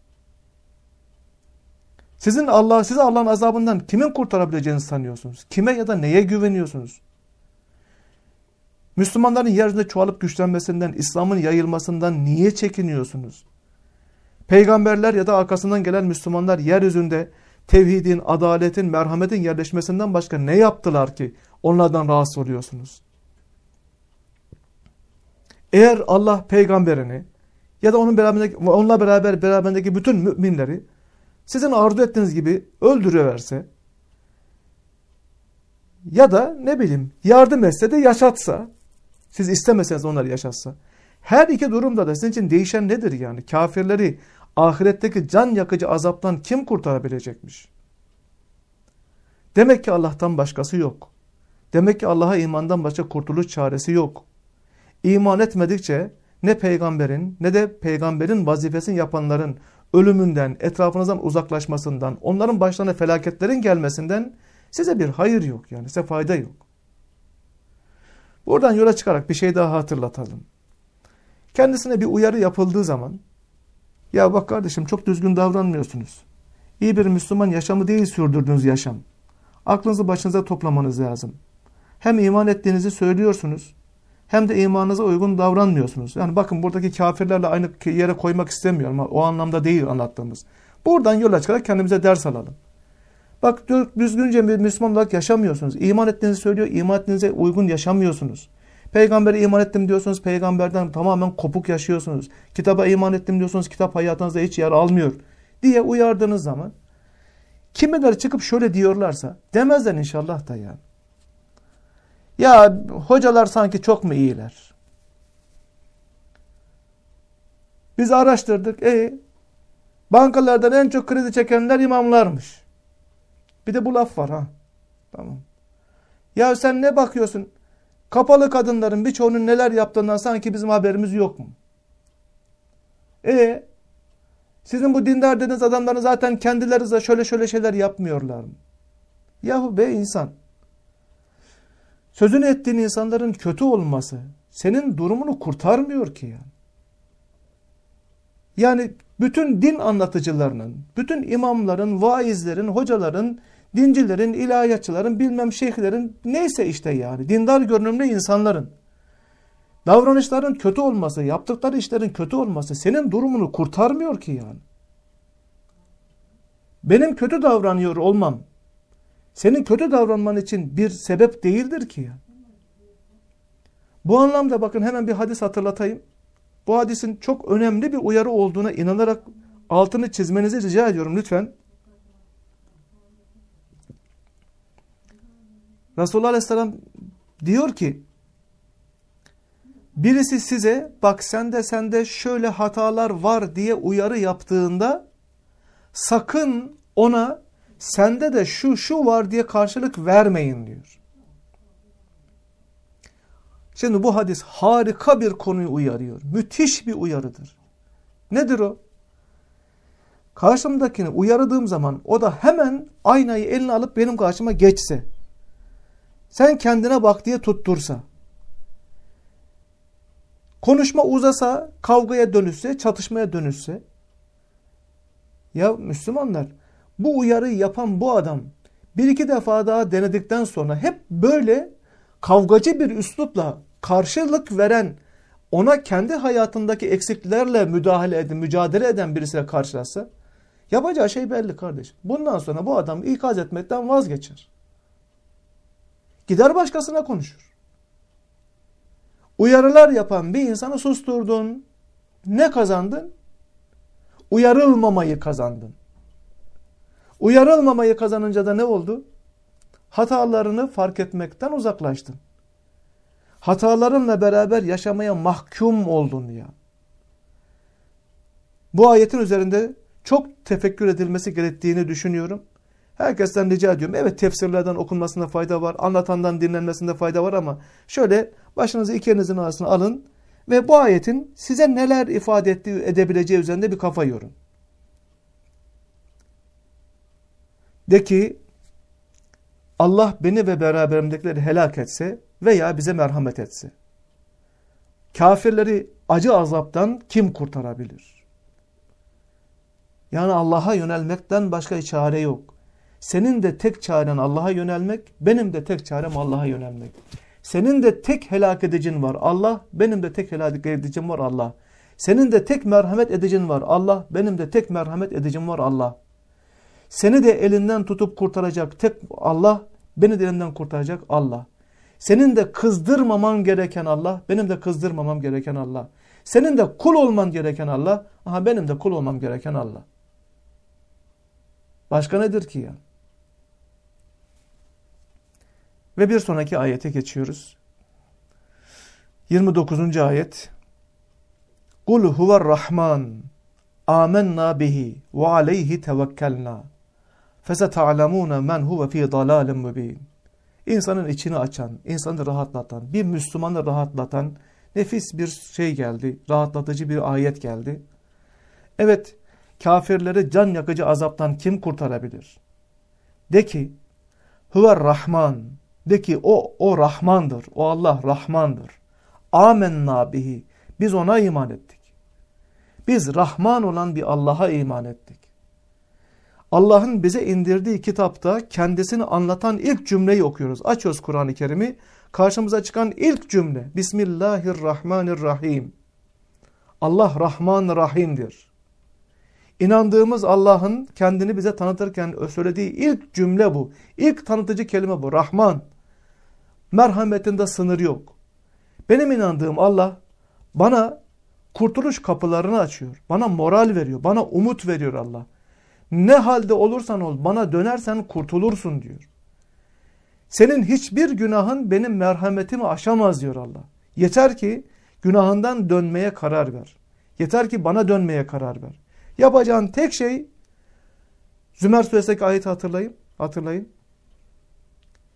Sizi Allah'ın azabından kimin kurtarabileceğini sanıyorsunuz? Kime ya da neye güveniyorsunuz? Müslümanların yeryüzünde çoğalıp güçlenmesinden, İslam'ın yayılmasından niye çekiniyorsunuz? Peygamberler ya da arkasından gelen Müslümanlar yeryüzünde tevhidin, adaletin, merhametin yerleşmesinden başka ne yaptılar ki onlardan rahatsız oluyorsunuz? Eğer Allah peygamberini ya da onunla beraberindeki bütün müminleri sizin arzu ettiğiniz gibi öldürüverse ya da ne bileyim yardım etse de yaşatsa, siz istemeseniz onları yaşatsa, her iki durumda da sizin için değişen nedir yani? Kafirleri ahiretteki can yakıcı azaptan kim kurtarabilecekmiş? Demek ki Allah'tan başkası yok. Demek ki Allah'a imandan başka kurtuluş çaresi yok. İman etmedikçe ne peygamberin ne de peygamberin vazifesini yapanların ölümünden, etrafınızdan uzaklaşmasından, onların başlarına felaketlerin gelmesinden size bir hayır yok yani, size fayda yok. Buradan yola çıkarak bir şey daha hatırlatalım. Kendisine bir uyarı yapıldığı zaman, ya bak kardeşim çok düzgün davranmıyorsunuz. İyi bir Müslüman yaşamı değil sürdürdüğünüz yaşam. Aklınızı başınıza toplamanız lazım. Hem iman ettiğinizi söylüyorsunuz, hem de imanınıza uygun davranmıyorsunuz. Yani bakın buradaki kafirlerle aynı yere koymak istemiyorum. O anlamda değil anlattığımız. Buradan yola çıkarak kendimize ders alalım. Bak düzgünce bir Müslüman olarak yaşamıyorsunuz. İman ettiğinizi söylüyor, iman ettiğinize uygun yaşamıyorsunuz. Peygambere iman ettim diyorsunuz, peygamberden tamamen kopuk yaşıyorsunuz. Kitaba iman ettim diyorsunuz, kitap hayatınızda hiç yer almıyor diye uyardığınız zaman kimileri çıkıp şöyle diyorlarsa demezler inşallah da yani. Ya hocalar sanki çok mu iyiler? Biz araştırdık. Bankalardan en çok kredi çekenler imamlarmış. Bir de bu laf var ha. Tamam. Ya sen ne bakıyorsun? Kapalı kadınların birçoğunun neler yaptığından sanki bizim haberimiz yok mu? Sizin bu dindar dediğiniz adamların zaten kendileri de şöyle şeyler yapmıyorlar mı? Yahu be insan. Sözünü ettiğin insanların kötü olması senin durumunu kurtarmıyor ki yani. Yani bütün din anlatıcılarının, bütün imamların, vaizlerin, hocaların, dincilerin, ilahiyatçıların, bilmem şeyhlerin, neyse işte yani dindar görünümlü insanların davranışların kötü olması, yaptıkları işlerin kötü olması senin durumunu kurtarmıyor ki yani. Benim kötü davranıyor olmam senin kötü davranman için bir sebep değildir ki ya. Bu anlamda bakın hemen bir hadis hatırlatayım. Bu hadisin çok önemli bir uyarı olduğuna inanarak altını çizmenizi rica ediyorum lütfen. Resulullah Aleyhisselam diyor ki, birisi size bak sende şöyle hatalar var diye uyarı yaptığında sakın ona sende de şu var diye karşılık vermeyin diyor. Şimdi bu hadis harika bir konuyu uyarıyor. Müthiş bir uyarıdır. Nedir o? Karşımdakini uyarıdığım zaman o da hemen aynayı eline alıp benim karşıma geçse, sen kendine bak diye tuttursa, konuşma uzasa, kavgaya dönüşse, çatışmaya dönüşse, ya Müslümanlar, bu uyarıyı yapan bu adam bir iki defa daha denedikten sonra hep böyle kavgacı bir üslupla karşılık veren, ona kendi hayatındaki eksiklerle mücadele eden birisiyle karşılaşsa, yapacağı şey belli kardeşim. Bundan sonra bu adam ikaz etmekten vazgeçer. Gider başkasına konuşur. Uyarılar yapan bir insanı susturdun. Ne kazandın? Uyarılmamayı kazandın. Uyarılmamayı kazanınca da ne oldu? Hatalarını fark etmekten uzaklaştın. Hatalarınla beraber yaşamaya mahkum oldun ya. Bu ayetin üzerinde çok tefekkür edilmesi gerektiğini düşünüyorum. Herkesten rica ediyorum. Evet, tefsirlerden okunmasında fayda var. Anlatandan dinlenmesinde fayda var ama şöyle başınızı iki elinizin arasına alın ve bu ayetin size neler ifade edebileceği üzerinde bir kafa yorun. De ki Allah beni ve beraberimdekileri helak etse veya bize merhamet etse, kafirleri acı azaptan kim kurtarabilir? Yani Allah'a yönelmekten başka çare yok. Senin de tek çaren Allah'a yönelmek, benim de tek çarem Allah'a yönelmek. Senin de tek helak edicin var Allah, benim de tek helak edicim var Allah. Senin de tek merhamet edicin var Allah, benim de tek merhamet edicim var Allah. Seni de elinden tutup kurtaracak tek Allah, beni de elinden kurtaracak Allah. Senin de kızdırmaman gereken Allah, benim de kızdırmamam gereken Allah. Senin de kul olman gereken Allah, benim de kul olmam gereken Allah. Başka nedir ki ya? Ve bir sonraki ayete geçiyoruz. 29. ayet. Kul huve'r-Rahman âmennâ bihi ve aleyhi tevekkelnâ feseta'lemûne men huve fî dalâlin mübîn. İnsanın içini açan, insanı rahatlatan, bir Müslümanı rahatlatan nefis bir şey geldi, rahatlatıcı bir ayet geldi. Evet, kafirleri can yakıcı azaptan kim kurtarabilir? De ki, huve'r-Rahman, de ki o Rahmandır, o Allah Rahmandır. Âmennâ bihi, biz ona iman ettik. Biz Rahman olan bir Allah'a iman ettik. Allah'ın bize indirdiği kitapta kendisini anlatan ilk cümleyi okuyoruz. Açıyoruz Kur'an-ı Kerim'i. Karşımıza çıkan ilk cümle. Bismillahirrahmanirrahim. Allah Rahman Rahim'dir. İnandığımız Allah'ın kendini bize tanıtırken söylediği ilk cümle bu. İlk tanıtıcı kelime bu. Rahman. Merhametinde sınır yok. Benim inandığım Allah bana kurtuluş kapılarını açıyor. Bana moral veriyor. Bana umut veriyor Allah. Ne halde olursan ol bana dönersen kurtulursun diyor. Senin hiçbir günahın benim merhametimi aşamaz diyor Allah. Yeter ki günahından dönmeye karar ver. Yeter ki bana dönmeye karar ver. Yapacağın tek şey Zümer suresindeki ayeti hatırlayın.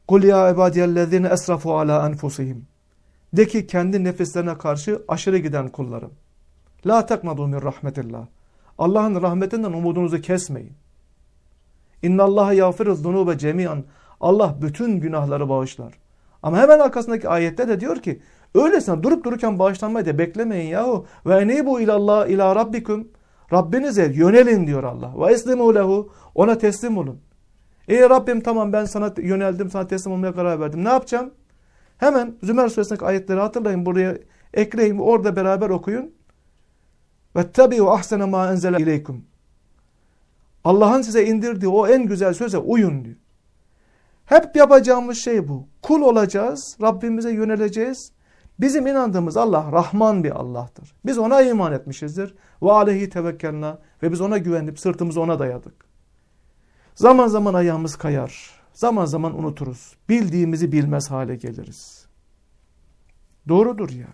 Kul ya ibadiyellezine esrafu ala enfusihim. De ki kendi nefislerine karşı aşırı giden kullarım. La teknadu min rahmetillah. Allah'ın rahmetinden umudunuzu kesmeyin. İnnallaha yağfiruz zunube cemiyan. Allah bütün günahları bağışlar. Ama hemen arkasındaki ayette de diyor ki öylesine durup dururken bağışlanmayı da beklemeyin yahu. Ve enibu ilallah ila rabbikum. Rabbinize yönelin diyor Allah. Ve eslimu lehu. Ona teslim olun. Ey Rabbim tamam ben sana yöneldim, sana teslim olmaya karar verdim. Ne yapacağım? Hemen Zümer suresindeki ayetleri hatırlayın, buraya ekleyin, orada beraber okuyun. Vettebi'u ahsene ma enzele ileykum. Allah'ın size indirdiği o en güzel söze uyun diyor. Hep yapacağımız şey bu. Kul olacağız, Rabbimize yöneleceğiz. Bizim inandığımız Allah Rahman bir Allah'tır. Biz ona iman etmişizdir. Ve aleyhi tevekkelna, ve biz ona güvenip sırtımızı ona dayadık. Zaman zaman ayağımız kayar. Zaman zaman unuturuz. Bildiğimizi bilmez hale geliriz. Doğrudur ya.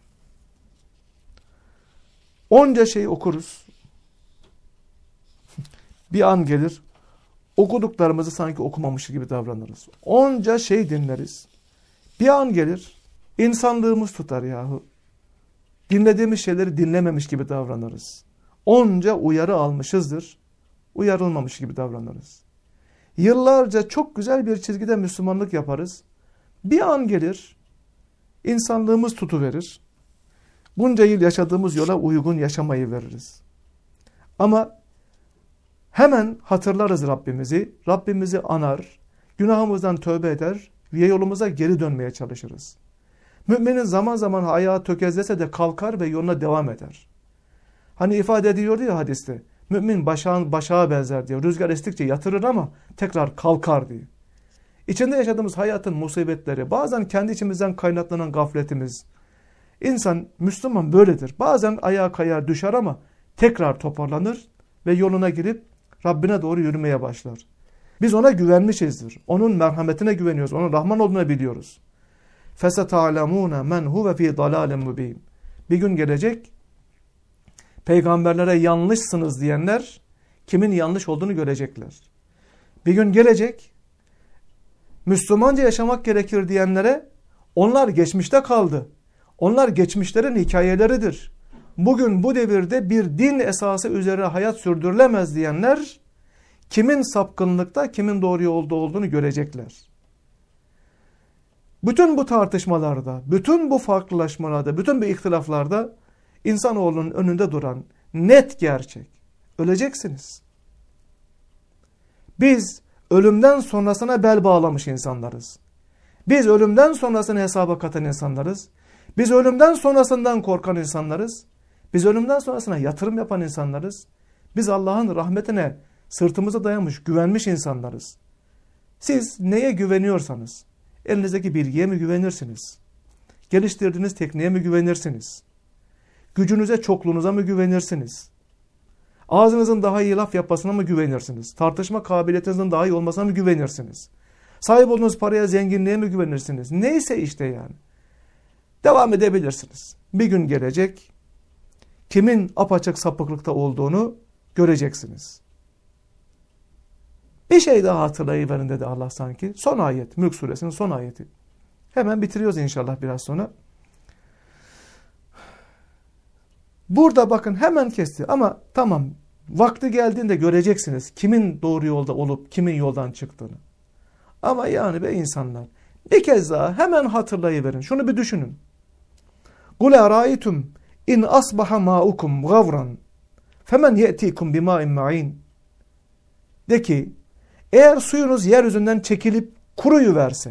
Onca şey okuruz. Bir an gelir, okuduklarımızı sanki okumamış gibi davranırız. Onca şey dinleriz. Bir an gelir, insanlığımız tutar yahu. Dinlediğimiz şeyleri dinlememiş gibi davranırız. Onca uyarı almışızdır, uyarılmamış gibi davranırız. Yıllarca çok güzel bir çizgide Müslümanlık yaparız. Bir an gelir, insanlığımız tutuverir. Bunca yıl yaşadığımız yola uygun yaşamayı veririz. Ama hemen hatırlarız Rabbimizi, Rabbimizi anar, günahımızdan tövbe eder ve yolumuza geri dönmeye çalışırız. Müminin zaman zaman ayağı tökezlese de kalkar ve yoluna devam eder. Hani ifade ediyordu ya hadiste, mümin başağa benzer diyor. Rüzgar estikçe yatırır ama tekrar kalkar diyor. İçinde yaşadığımız hayatın musibetleri, bazen kendi içimizden kaynaklanan gafletimiz. İnsan, Müslüman böyledir. Bazen ayağa kayar düşer ama tekrar toparlanır ve yoluna girip Rabbine doğru yürümeye başlar. Biz ona güvenmişizdir. Onun merhametine güveniyoruz. Onun Rahman olduğunu biliyoruz. فَسَتَعْلَمُونَ مَنْ هُوَ ف۪ي ضَلَالٍ مُب۪ينٍ. Bir gün gelecek, peygamberlere yanlışsınız diyenler kimin yanlış olduğunu görecekler. Bir gün gelecek, Müslümanca yaşamak gerekir diyenlere onlar geçmişte kaldı. Onlar geçmişlerin hikayeleridir. Bugün bu devirde bir din esası üzerine hayat sürdürülemez diyenler kimin sapkınlıkta, kimin doğru yolda olduğunu görecekler. Bütün bu tartışmalarda, bütün bu farklılaşmalarda, bütün bu ihtilaflarda insanoğlunun önünde duran net gerçek. Öleceksiniz. Biz ölümden sonrasına bel bağlamış insanlarız. Biz ölümden sonrasını hesaba katan insanlarız. Biz ölümden sonrasından korkan insanlarız. Biz ölümden sonrasına yatırım yapan insanlarız. Biz Allah'ın rahmetine sırtımıza dayamış, güvenmiş insanlarız. Siz neye güveniyorsanız, elinizdeki bilgiye mi güvenirsiniz? Geliştirdiğiniz tekniğe mi güvenirsiniz? Gücünüze, çokluğunuza mı güvenirsiniz? Ağzınızın daha iyi laf yapmasına mı güvenirsiniz? Tartışma kabiliyetinizin daha iyi olmasına mı güvenirsiniz? Sahip olduğunuz paraya, zenginliğe mi güvenirsiniz? Neyse işte yani. Devam edebilirsiniz. Bir gün gelecek, kimin apaçık sapıklıkta olduğunu göreceksiniz. Bir şey daha hatırlayıverin dedi Allah sanki. Son ayet, Mülk suresinin son ayeti. Hemen bitiriyoruz inşallah biraz sonra. Burada bakın hemen kesti ama tamam, vakti geldiğinde göreceksiniz kimin doğru yolda olup kimin yoldan çıktığını. Ama yani be insanlar, bir kez daha hemen hatırlayıverin. Şunu bir düşünün. قُلْ اَرَائِتُمْ اِنْ أَصْبَحَ مَاءُكُمْ غَوْرًا فَمَنْ يَأْتِيكُمْ بِمَاءٍ مَعِينٍ. De ki, eğer suyunuz yeryüzünden çekilip kuruyuverse,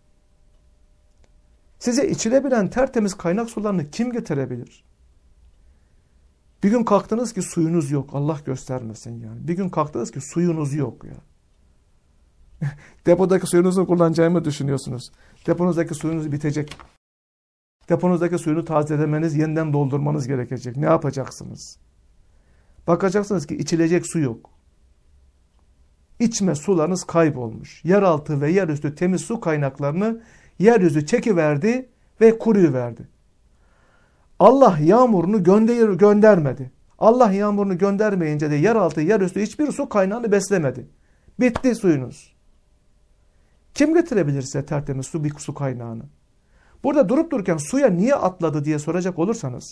size içilebilen tertemiz kaynak sularını kim getirebilir? Bir gün kalktınız ki suyunuz yok. Allah göstermesin yani. Bir gün kalktınız ki suyunuz yok ya. Depodaki suyunuzu kullanacağımı düşünüyorsunuz. Deponuzdaki suyunuz bitecek. Deponuzdaki suyunu tazelemeniz, yeniden doldurmanız gerekecek. Ne yapacaksınız? Bakacaksınız ki içilecek su yok. İçme sularınız kaybolmuş. Yeraltı ve yerüstü temiz su kaynaklarını yeryüzü çekiverdi ve kuruyuverdi. Allah yağmurunu göndermedi. Allah yağmurunu göndermeyince de yeraltı, yerüstü hiçbir su kaynağını beslemedi. Bitti suyunuz. Kim getirebilir size tertemiz su, bir su kaynağını? Burada durup dururken suya niye atladı diye soracak olursanız,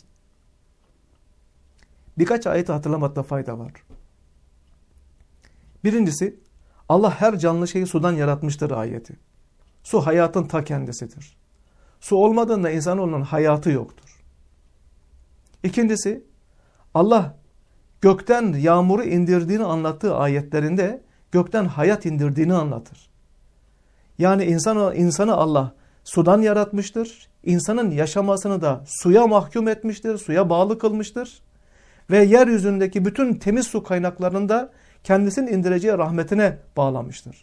birkaç ayeti hatırlamakta fayda var. Birincisi, Allah her canlı şeyi sudan yaratmıştır ayeti. Su hayatın ta kendisidir. Su olmadığında insanoğlunun hayatı yoktur. İkincisi, Allah gökten yağmuru indirdiğini anlattığı ayetlerinde gökten hayat indirdiğini anlatır. Yani insanı Allah sudan yaratmıştır. İnsanın yaşamasını da suya mahkum etmiştir, suya bağlı kılmıştır. Ve yeryüzündeki bütün temiz su kaynaklarını da kendisinin indireceği rahmetine bağlamıştır.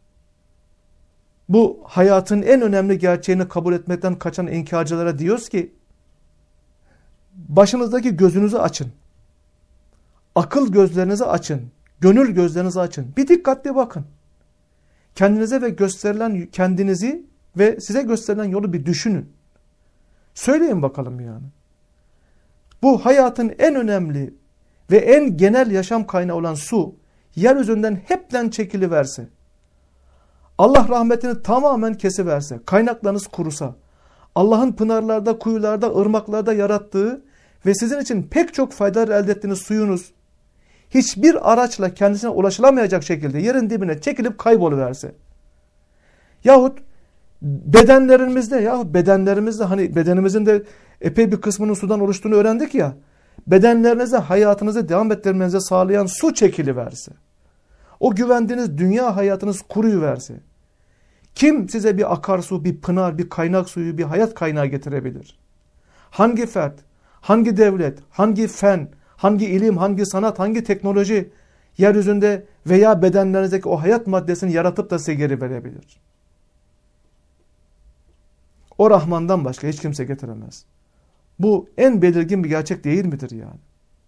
Bu hayatın en önemli gerçeğini kabul etmekten kaçan inkarcılara diyoruz ki, başınızdaki gözünüzü açın. Akıl gözlerinizi açın. Gönül gözlerinizi açın. Bir dikkatli bakın. Kendinize ve kendinizi ve size gösterilen yolu bir düşünün. Söyleyin bakalım yani. Bu hayatın en önemli ve en genel yaşam kaynağı olan su, yeryüzünden hepten çekiliverse, Allah rahmetini tamamen kesiverse, kaynaklarınız kurusa, Allah'ın pınarlarda, kuyularda, ırmaklarda yarattığı ve sizin için pek çok faydalar elde ettiğiniz suyunuz, hiçbir araçla kendisine ulaşılamayacak şekilde yerin dibine çekilip kayboluverse, yahut bedenlerimizde hani bedenimizin de epey bir kısmının sudan oluştuğunu öğrendik ya, bedenlerinize, hayatınızı devam ettirmenize sağlayan su çekiliverse, o güvendiğiniz dünya hayatınız kuruyuverse, kim size bir akarsu, bir pınar, bir kaynak suyu, bir hayat kaynağı getirebilir? Hangi fert, hangi devlet, hangi fen, hangi ilim, hangi sanat, hangi teknoloji yeryüzünde veya bedenlerinizdeki o hayat maddesini yaratıp da size geri verebilir? O Rahman'dan başka hiç kimse getiremez. Bu en belirgin bir gerçek değil midir yani?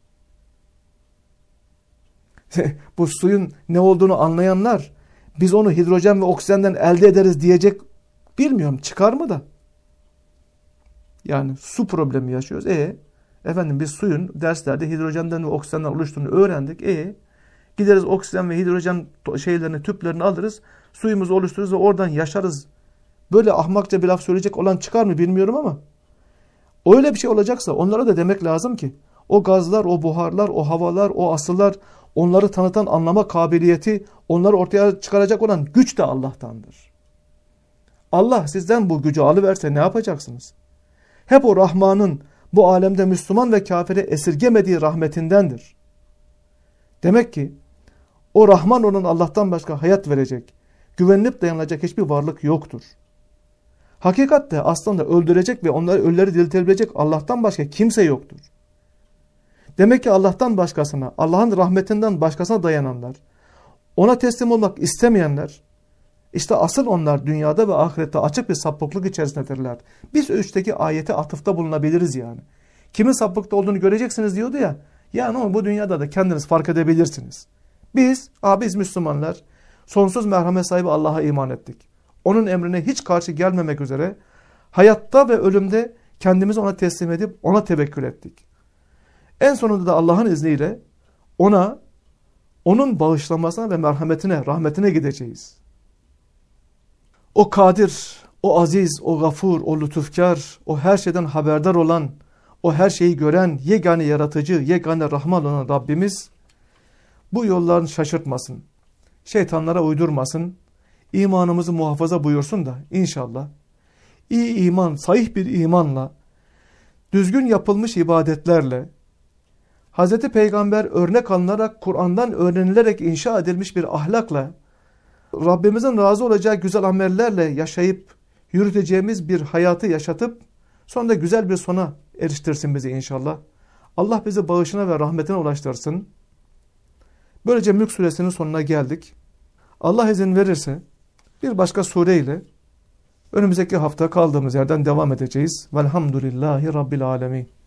Bu suyun ne olduğunu anlayanlar, biz onu hidrojen ve oksijenden elde ederiz diyecek, bilmiyorum çıkar mı da? Yani su problemi yaşıyoruz. Efendim biz suyun derslerde hidrojenden ve oksijenden oluştuğunu öğrendik. Gideriz oksijen ve hidrojen tüplerini alırız, suyumuzu oluştururuz ve oradan yaşarız. Böyle ahmakça bir laf söyleyecek olan çıkar mı bilmiyorum ama öyle bir şey olacaksa onlara da demek lazım ki o gazlar, o buharlar, o havalar, o asıllar, onları tanıtan anlama kabiliyeti, onları ortaya çıkaracak olan güç de Allah'tandır. Allah sizden bu gücü alıverse ne yapacaksınız? Hep o Rahman'ın bu alemde Müslüman ve kafiri esirgemediği rahmetindendir. Demek ki o Rahman onun Allah'tan başka hayat verecek, güvenilip dayanılacak hiçbir varlık yoktur. Hakikatte aslında öldürecek ve onları ölüleri diriltebilecek Allah'tan başka kimse yoktur. Demek ki Allah'tan başkasına, Allah'ın rahmetinden başkasına dayananlar, ona teslim olmak istemeyenler, işte asıl onlar dünyada ve ahirette açık bir sapıklık içerisindedirler. Biz üstteki ayete atıfta bulunabiliriz yani. Kimin sapıkta olduğunu göreceksiniz diyordu ya, yani bu dünyada da kendiniz fark edebilirsiniz. Biz Müslümanlar sonsuz merhamet sahibi Allah'a iman ettik. Onun emrine hiç karşı gelmemek üzere hayatta ve ölümde kendimizi ona teslim edip ona tevekkül ettik. En sonunda da Allah'ın izniyle onun bağışlamasına ve merhametine, rahmetine gideceğiz. O kadir, o aziz, o gafur, o lütufkar, o her şeyden haberdar olan, o her şeyi gören, yegane yaratıcı, yegane Rahman olan Rabbimiz bu yollarını şaşırtmasın, şeytanlara uydurmasın, imanımızı muhafaza buyursun da inşallah iyi iman, sahih bir imanla, düzgün yapılmış ibadetlerle, Hz. Peygamber örnek alınarak, Kur'an'dan öğrenilerek inşa edilmiş bir ahlakla, Rabbimizin razı olacağı güzel amellerle yaşayıp, yürüteceğimiz bir hayatı yaşatıp, sonra güzel bir sona eriştirsin bizi inşallah. Allah bizi bağışına ve rahmetine ulaştırsın. Böylece Mülk Suresinin sonuna geldik. Allah izin verirse bir başka sureyle önümüzdeki hafta kaldığımız yerden devam edeceğiz. Velhamdülillahi Rabbil Alemin.